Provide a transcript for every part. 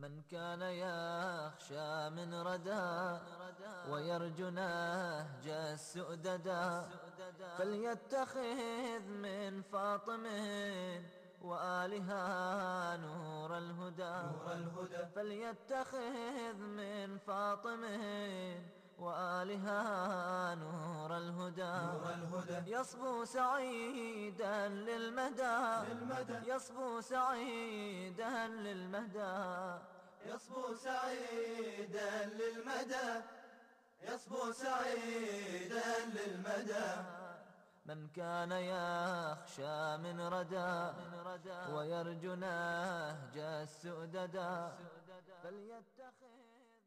من كان يخشى من ردى ويرجو نهج السؤددا فليتخذ من فاطم وآلها نور الهدى فليتخذ من فاطم وآلها نور الهدى يصبو سعيدا للمدى يصبو سعيدا للمدى يصبو سعيدا للمدى يصبو سعيدا للمدى من كان يخشى من ردى ويرجو نهج السؤددا فليتخذ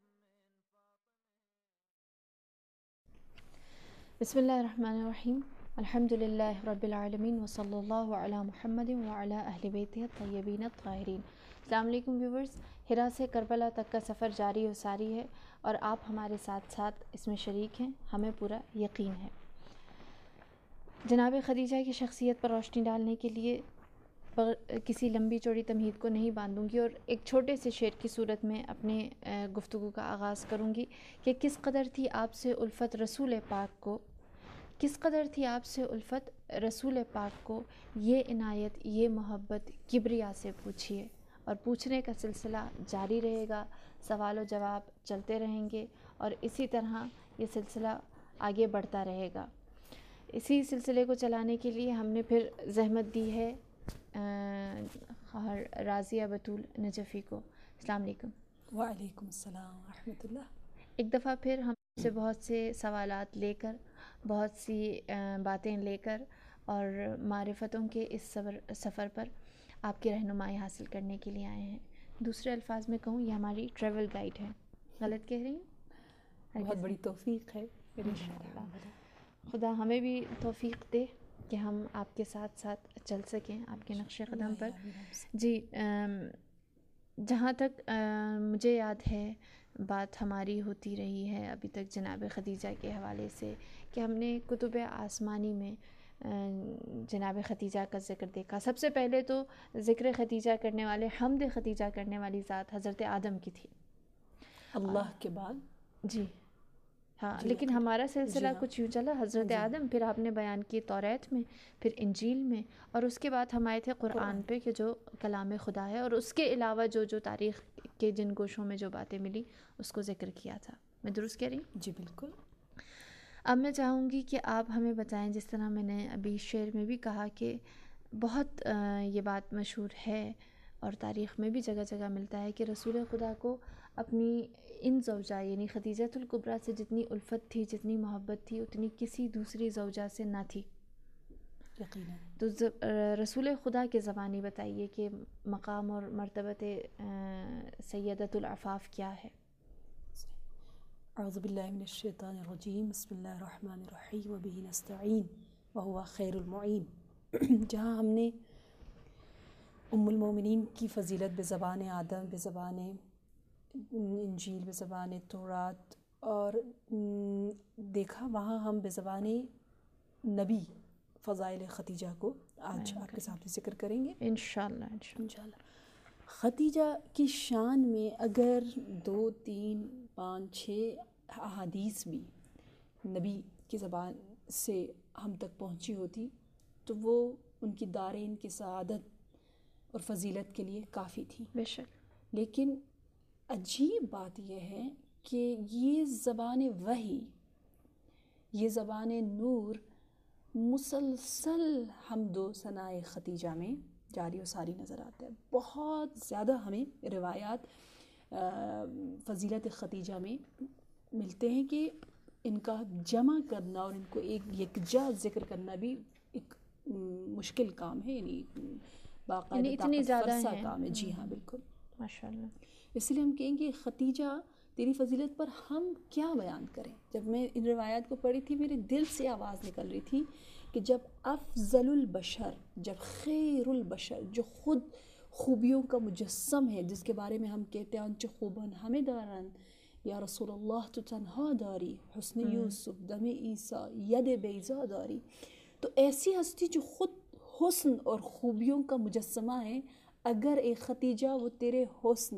بسم الله الرحمن الرحیم الحمد للہ رب العالمین وصلی اللہ علی محمد وعلی اہل بیتہ الطیبین الطاہرین۔ السلام علیکم ویورز، ہرا سے کربلا تک کا سفر جاری و ساری ہے اور آپ ہمارے ساتھ ساتھ اس میں شریک ہیں، ہمیں پورا یقین ہے۔ جناب خدیجہ کی شخصیت پر روشنی ڈالنے کے لیے کسی لمبی چوڑی تمہید کو نہیں باندھوں گی اور ایک چھوٹے سے شعر کی صورت میں اپنے گفتگو کا آغاز کروں گی کہ کس قدر تھی آپ سے الفت رسول پاک کو، کس قدر تھی آپ سے الفت رسول پاک کو، یہ عنایت یہ محبت کبریا سے پوچھیے۔ اور پوچھنے کا سلسلہ جاری رہے گا، سوال و جواب چلتے رہیں گے اور اسی طرح یہ سلسلہ آگے بڑھتا رہے گا۔ اسی سلسلے کو چلانے کے لیے ہم نے پھر زحمت دی ہے راضیہ بطول نجفی کو۔ السلام علیکم۔ وعلیکم السلام ورحمۃ اللہ۔ ایک دفعہ پھر ہم سے بہت سے سوالات لے کر، بہت سی باتیں لے کر اور معرفتوں کے اس سفر پر آپ کی رہنمائی حاصل کرنے کے لیے آئے ہیں۔ دوسرے الفاظ میں کہوں یہ ہماری ٹریول گائیڈ ہے، غلط کہہ رہی ہوں؟ بہت بڑی توفیق ہے انشاءاللہ۔ خدا ہمیں بھی توفیق دے کہ ہم آپ کے ساتھ ساتھ چل سکیں آپ کے نقش قدم پر۔ جی، جہاں تک مجھے یاد ہے بات ہماری ہوتی رہی ہے ابھی تک جناب خدیجہ کے حوالے سے کہ ہم نے کتب آسمانی میں جناب خدیجہ کا ذکر دیکھا۔ سب سے پہلے تو ذکر خدیجہ کرنے والے، حمد خدیجہ کرنے والی ذات حضرت آدم کی تھی اللہ کے بعد۔ جی ہاں، لیکن ہمارا سلسلہ کچھ یوں چلا، حضرت آدم، پھر آپ نے بیان کی توریت میں، پھر انجیل میں، اور اس کے بعد ہم آئے تھے قرآن پہ کہ جو کلام خدا ہے، اور اس کے علاوہ جو تاریخ کے جن گوشوں میں جو باتیں ملی اس کو ذکر کیا تھا۔ میں درست کہہ رہی ہوں؟ جی بالکل۔ اب میں چاہوں گی کہ آپ ہمیں بتائیں، جس طرح میں نے ابھی شعر میں بھی کہا کہ بہت یہ بات مشہور ہے اور تاریخ میں بھی جگہ جگہ ملتا ہے کہ رسول خدا کو اپنی ان زوجہ یعنی خدیجۃ الکبریٰ سے جتنی الفت تھی، جتنی محبت تھی، اتنی کسی دوسری زوجہ سے نہ تھی۔ یقیناً۔ تو رسول خدا کے زبانی بتائیے کہ مقام اور مرتبت سیدۃ العفاف کیا ہے؟ اعوذ باللہ من الشیطان الرجیم، بسم اللہ الرحمن الرحیم، وبہ نستعین وہو خیر المعین۔ جہاں ہم نے ام المومنین کی فضیلت بزبان آدم، بزبان انجیل، بزبان تورات اور دیکھا، وہاں ہم بزبان نبی فضائل خدیجہ کو آج آپ کے سامنے ذکر کریں گے انشاءاللہ۔ خدیجہ کی شان میں اگر 2، 3، 5، 6 احادیث بھی نبی کی زبان سے ہم تک پہنچی ہوتی تو وہ ان کی دارین کی سعادت اور فضیلت کے لیے کافی تھی۔ بے شک۔ لیکن عجیب بات یہ ہے کہ یہ زبان وحی، یہ زبان نور مسلسل حمد و ثناء خدیجہ میں جاری و ساری نظر آتا ہے۔ بہت زیادہ ہمیں روایات فضیلت خدیجہ میں ملتے ہیں کہ ان کا جمع کرنا اور ان کو ایک یکجا ذکر کرنا بھی ایک مشکل کام ہے، یعنی باقاعدہ اتنی زیادہ فرسا ہے۔ کام ہے۔ جی ہاں بالکل، ماشاءاللہ۔ اس لیے ہم کہیں گے خدیجہ تیری فضیلت پر ہم کیا بیان کریں۔ جب میں ان روایات کو پڑھی تھی میرے دل سے آواز نکل رہی تھی کہ جب افضل البشر، جب خیر البشر، جو خود خوبیوں کا مجسم ہے، جس کے بارے میں ہم کہتے ہیں انچ خوبن ہمیں دارن یا رسول اللہ تو تنہا داری، حسن یوسف دم عیسیٰ ید بیضا داری، تو ایسی ہستی جو خود حسن اور خوبیوں کا مجسمہ ہے، اگر ایک خدیجہ وہ تیرے حسن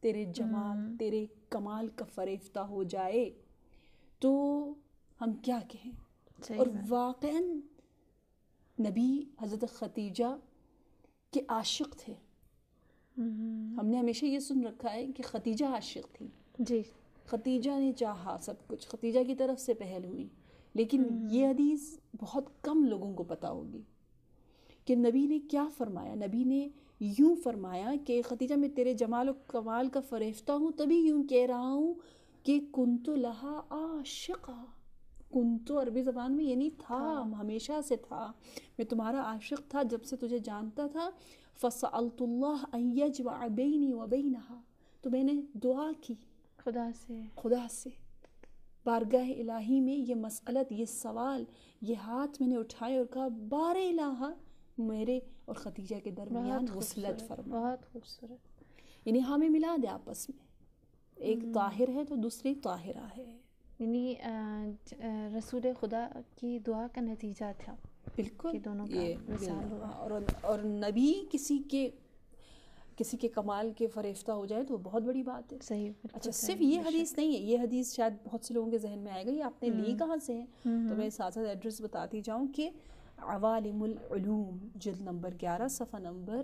تیرے جمال تیرے کمال کا فریفتہ ہو جائے تو ہم کیا کہیں. اور واقعاً نبی حضرت خدیجہ کے عاشق تھے. ہم نے ہمیشہ یہ سن رکھا ہے کہ خدیجہ عاشق تھی. جی. خدیجہ نے چاہا سب کچھ، خدیجہ کی طرف سے پہل ہوئی. لیکن یہ حدیث بہت کم لوگوں کو پتہ ہوگی کہ نبی نے کیا فرمایا. نبی نے یوں فرمایا کہ خدیجہ میں تیرے جمال و کمال کا فریفتہ ہوں، تبھی یوں کہہ رہا ہوں کہ کنت لہا عاشقہ. کنت عربی زبان میں یعنی تھا، ہمیشہ سے تھا، میں تمہارا عاشق تھا جب سے تجھے جانتا تھا. فسألت اللہ ان یجمع بینی و بینہا، تو میں نے دعا کی خدا سے بارگاہ الہی میں یہ مسئلت، یہ سوال، یہ ہاتھ میں نے اٹھائے اور کہا بار الہا میرے اور خدیجہ کے درمیان وصلت فرما. بہت خوبصورت. یعنی ہمیں ملا دے آپس میں، ایک طاہر ہے تو دوسری طاہرہ ہے. یعنی رسول خدا کی دعا کا نتیجہ تھا. بالکل دونوں کا وصال ہوا. اور نبی کسی کے کمال کے فریفتہ ہو جائے تو بہت بڑی بات ہے. صحیح. اچھا صرف یہ حدیث نہیں ہے، یہ حدیث شاید بہت سے لوگوں کے ذہن میں آئے گا یہ آپ نے لی کہاں سے ہے، تو میں ساتھ ساتھ ایڈریس بتاتی جاؤں کہ عوالم العلوم جلد نمبر 11 صفحہ نمبر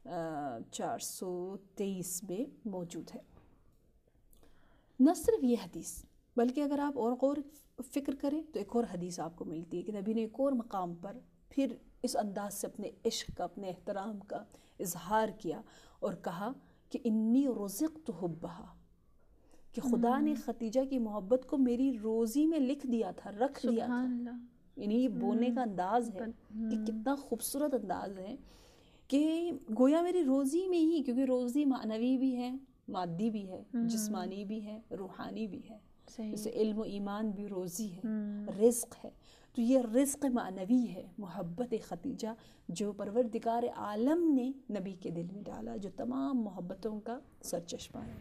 423 میں موجود ہے. نہ صرف یہ حدیث بلکہ اگر آپ اور فکر کریں تو ایک اور حدیث آپ کو ملتی ہے کہ نبی نے ایک اور مقام پر پھر اس انداز سے اپنے عشق کا، اپنے احترام کا اظہار کیا اور کہا کہ انی رزقت حبہا، کہ خدا نے خدیجہ کی محبت کو میری روزی میں لکھ دیا تھا، رکھ دیا تھا. یعنی یہ بولنے کا انداز ہے کہ کتنا خوبصورت انداز ہے کہ گویا میری روزی میں ہی، کیونکہ روزی معنوی بھی ہے، مادی بھی ہے، جسمانی بھی ہے، روحانی بھی ہے. جیسے علم و ایمان بھی روزی ہے، رزق ہے. تو یہ رزق معنوی ہے محبت خدیجہ جو پروردگار عالم نے نبی کے دل میں ڈالا، جو تمام محبتوں کا سرچشمہ ہے.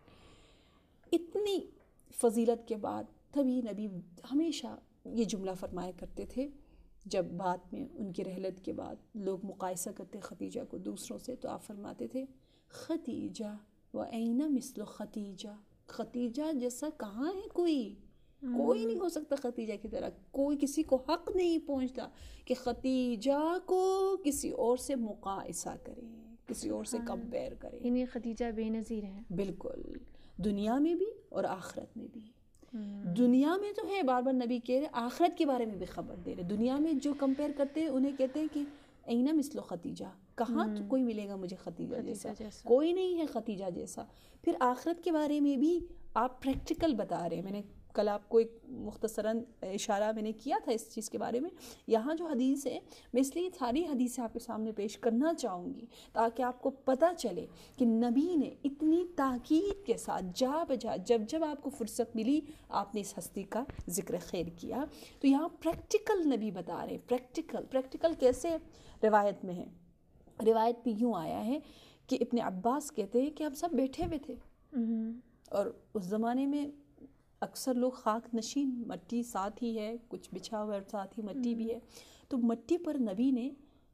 اتنی فضیلت کے بعد تبھی نبی ہمیشہ یہ جملہ فرمایا کرتے تھے جب بعد میں ان کی رحلت کے بعد لوگ مقایسہ کرتے خدیجہ کو دوسروں سے، تو آپ فرماتے تھے خدیجہ و این مثل خدیجہ، خدیجہ جیسا کہاں ہے کوئی نہیں ہو سکتا خدیجہ کی طرح. کوئی کسی کو حق نہیں پہنچتا کہ خدیجہ کو کسی اور سے مقایسہ کریں، کسی اور سے کمپیئر کریں. یعنی خدیجہ بے نظیر ہے. بالکل، دنیا میں بھی اور آخرت میں بھی. دنیا میں تو ہے، بار بار نبی کہہ رہے، آخرت کے بارے میں بھی خبر دے رہے. دنیا میں جو کمپیئر کرتے ہیں انہیں کہتے ہیں کہ اینا مثل خدیجہ، کہاں تو کوئی ملے گا مجھے خدیجہ جیسا، کوئی نہیں ہے خدیجہ جیسا. پھر آخرت کے بارے میں بھی آپ پریکٹیکل بتا رہے ہیں. میں نے کل آپ کو ایک مختصراً اشارہ میں نے کیا تھا اس چیز کے بارے میں. یہاں جو حدیث ہے میں اس لیے ساری حدیثیں آپ کے سامنے پیش کرنا چاہوں گی تاکہ آپ کو پتہ چلے کہ نبی نے اتنی تاکید کے ساتھ جا بجا جب آپ کو فرصت ملی آپ نے اس ہستی کا ذکر خیر کیا. تو یہاں پریکٹیکل نبی بتا رہے ہیں. پریکٹیکل کیسے؟ روایت میں ہے، روایت میں یوں آیا ہے کہ ابن عباس کہتے ہیں کہ ہم سب بیٹھے ہوئے تھے اور اس زمانے میں اکثر لوگ خاک نشین، مٹی ساتھ ہی ہے، کچھ بچھا ہوا ساتھ ہی مٹی بھی ہے. تو مٹی پر نبی نے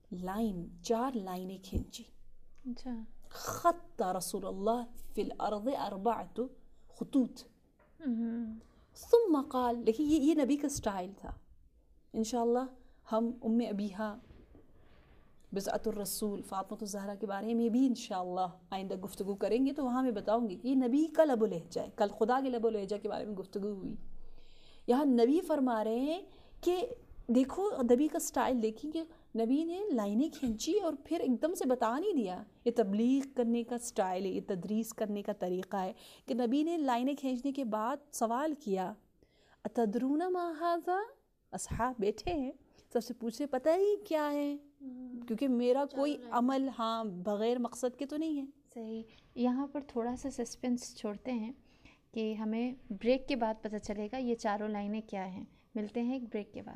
4 لائنیں کھینچی. خط رسول اللہ فی الارض 4 خطوط ثم قال. لیکن یہ نبی کا سٹائل تھا. انشاءاللہ ہم ام ابیہا بضعۃ الرسول فاطمہ الزہرا کے بارے میں بھی انشاءاللہ آئندہ گفتگو کریں گے تو وہاں میں بتاؤں گی کہ یہ نبی کا لب و لہجہ ہے. کل خدا کے لب و لہجہ کے بارے میں گفتگو ہوئی. یہاں نبی فرما رہے ہیں کہ دیکھو نبی کا سٹائل دیکھیں کہ نبی نے لائنیں کھینچی اور پھر ایک دم سے بتا نہیں دیا. یہ تبلیغ کرنے کا سٹائل ہے، یہ تدریس کرنے کا طریقہ ہے کہ نبی نے لائنیں کھینچنے کے بعد سوال کیا اتدرون ما ھذا. اصحاب بیٹھے ہیں، سب سے پوچھے پتہ ہی کیا ہے، کیونکہ میرا کوئی عمل بغیر مقصد کے تو نہیں ہے. صحیح. یہاں پر تھوڑا سا سسپینس چھوڑتے ہیں کہ ہمیں بریک کے بعد پتہ چلے گا یہ 4 لائنیں کیا ہیں. ملتے ہیں ایک بریک کے بعد.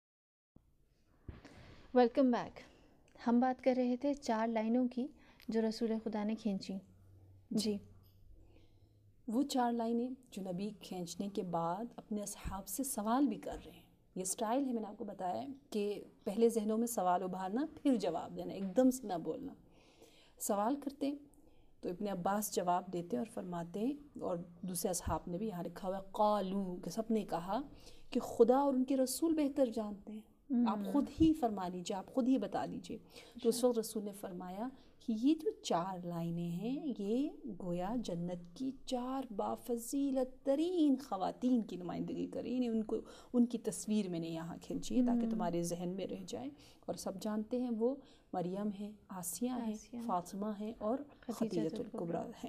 Welcome back. ہم بات کر رہے تھے 4 لائنوں کی جو رسول خدا نے کھینچی. جی، وہ 4 لائنیں جو نبی کھینچنے کے بعد اپنے اصحاب سے سوال بھی کر رہے ہیں. یہ سٹائل ہے، میں نے آپ کو بتایا کہ پہلے ذہنوں میں سوال ابھارنا پھر جواب دینا، ایک دم سے نہ بولنا. سوال کرتے تو ابن عباس جواب دیتے ہیں اور فرماتے ہیں، اور دوسرے اصحاب نے بھی یہاں لکھا ہوا ہے قالو کہ سب نے کہا کہ خدا اور ان کے رسول بہتر جانتے ہیں، آپ خود ہی فرما لیجیے، آپ خود ہی بتا دیجیے۔ تو اس وقت رسول نے فرمایا کہ یہ جو 4 لائنیں ہیں یہ گویا جنت کی 4 بافضیلت ترین خواتین کی نمائندگی کریں، یعنی ان کی تصویر میں نے یہاں کھینچی ہے تاکہ تمہارے ذہن میں رہ جائے۔ اور سب جانتے ہیں وہ مریم ہیں، آسیہ ہیں، فاطمہ ہیں اور خدیجہ الکبریٰ ہیں۔